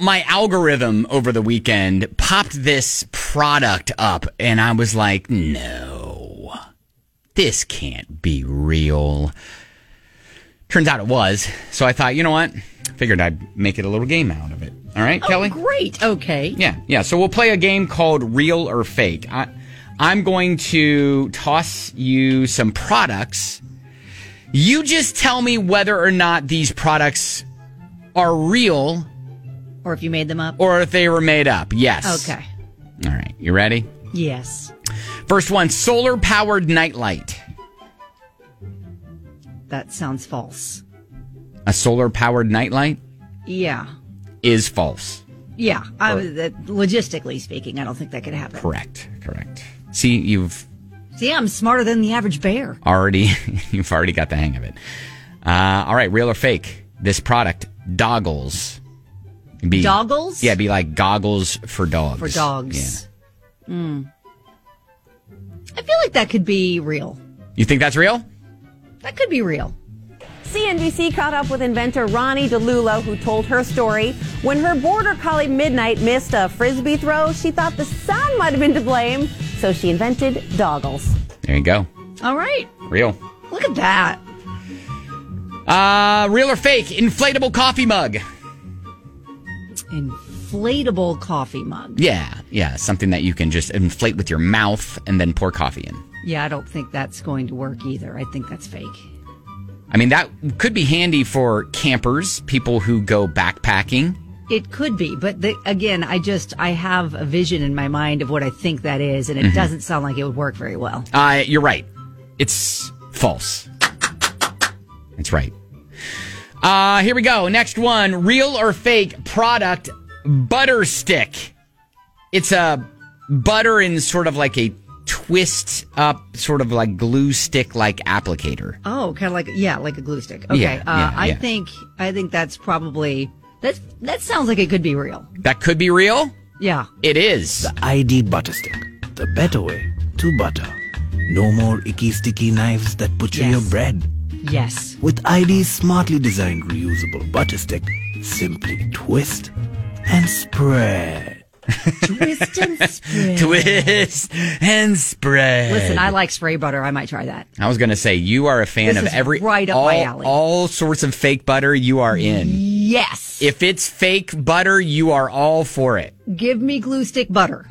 my algorithm over the weekend popped this product up, and I was like, no, this can't be real. Turns out it was. So I thought, you know what? Figured I'd make it a little game out of it. All right, Kelly? Great. Okay. Yeah. So we'll play a game called Real or Fake. I'm going to toss you some products. You just tell me whether or not these products are real. Or if you made them up. Or if they were made up. Yes. Okay. All right. You ready? Yes. First one, solar-powered nightlight. That sounds false. A solar-powered nightlight? Yeah. Is false. Yeah. Logistically speaking, I don't think that could happen. Correct. See, I'm smarter than the average bear. You've already got the hang of it. All right, real or fake? This product, Doggles. Doggles? Yeah, it'd be like goggles for dogs. For dogs. Yeah. I feel like that could be real. You think that's real? That could be real. CNBC caught up with inventor Ronnie DeLulo, who told her story. When her border collie Midnight missed a Frisbee throw, she thought the sun might have been to blame, so she invented Doggles. There you go. All right. Real. Look at that. Real or fake? Inflatable coffee mug. Inflatable coffee mug. Yeah. Something that you can just inflate with your mouth and then pour coffee in. Yeah, I don't think that's going to work either. I think that's fake. I mean, that could be handy for campers, people who go backpacking. It could be, but again, I have a vision in my mind of what I think that is, and it doesn't sound like it would work very well. You're right. It's false. That's right. Here we go. Next one. Real or fake product, butter stick. It's a butter in sort of like a twist up, sort of like glue stick like applicator. Oh, kind of like a glue stick. Okay. I think that's probably that sounds like it could be real. That could be real? Yeah. It is. The ID butter stick. The better way to butter. No more icky sticky knives that butcher your bread. Yes. With ID's smartly designed reusable butter stick, simply twist and spread. Twist and spread. Twist and spread. Listen, I like spray butter. I might try that. I was going to say, you are a fan This of is right up my alley. All sorts of fake butter, you are in. Yes. If it's fake butter, you are all for it. Give me glue stick butter.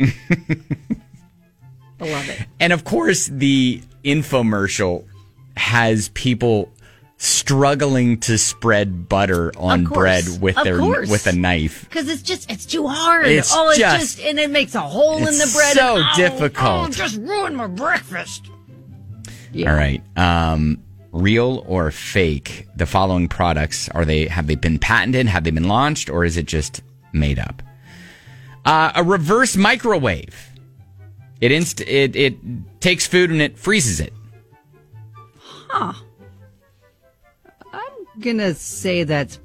I love it. And of course, the infomercial has people struggling to spread butter on bread with a knife. Because it's too hard. And it makes a hole in the bread. So difficult. Just ruined my breakfast. Yeah. All right. Real or fake? The following products, have they been patented? Have they been launched? Or is it just made up? A reverse microwave. It takes food and it freezes it. Huh. I'm gonna say that's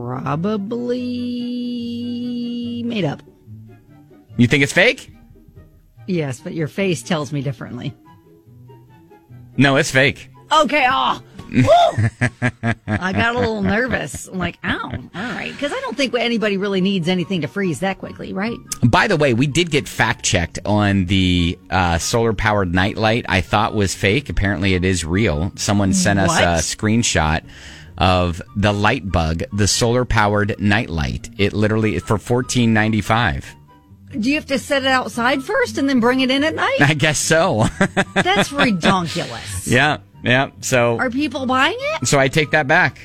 probably made up. You think it's fake? Yes, but your face tells me differently. No, it's fake. Okay, I got a little nervous. I'm like, ow, all right. Because I don't think anybody really needs anything to freeze that quickly, right? By the way, we did get fact-checked on the solar-powered nightlight I thought was fake. Apparently it is real. Someone sent us a screenshot of the light bug, the solar-powered nightlight. It literally, for $14.95. Do you have to set it outside first and then bring it in at night? I guess so. That's redonkulous. Yeah. So are people buying it? So I take that back.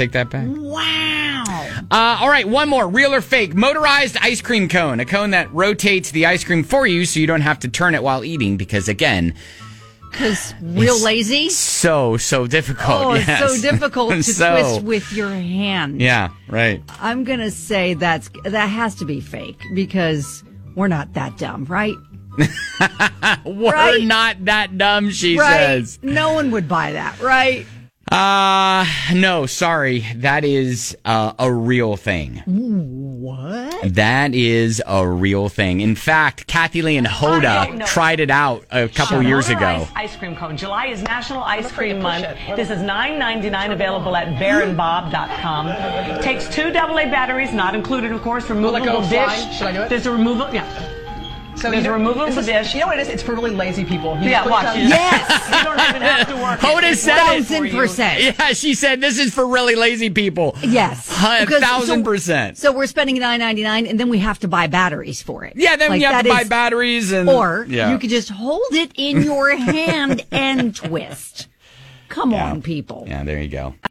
Wow. All right, one more. Real or fake? Motorized ice cream cone. A cone that rotates the ice cream for you so you don't have to turn it while eating because, again... Because real lazy? So difficult. Oh, yes. it's so difficult to twist with your hand. Yeah, right. I'm going to say that has to be fake because we're not that dumb, right? We're not that dumb, she says. No one would buy that, right? No, sorry. That is a real thing. Ooh. What? That is a real thing. In fact, Kathy Lee and Hoda tried it out a couple years ago. Ice cream cone. July is National Ice Cream Month. This is $9.99, available at bearandbob.com. Takes 2 AA batteries, not included, of course. Removable dish. Should I do it? There's a removable. Yeah. So there's a removable dish. You know what it is? It's for really lazy people. Watch. Yes. You don't even have to work. Hoda said it. 1,000%. Yeah, she said this is for really lazy people. Yes. 1,000%. So we're spending $9.99 and then we have to buy batteries for it. Yeah, then you have to buy batteries or you could just hold it in your hand and twist. Come on, people. Yeah, there you go.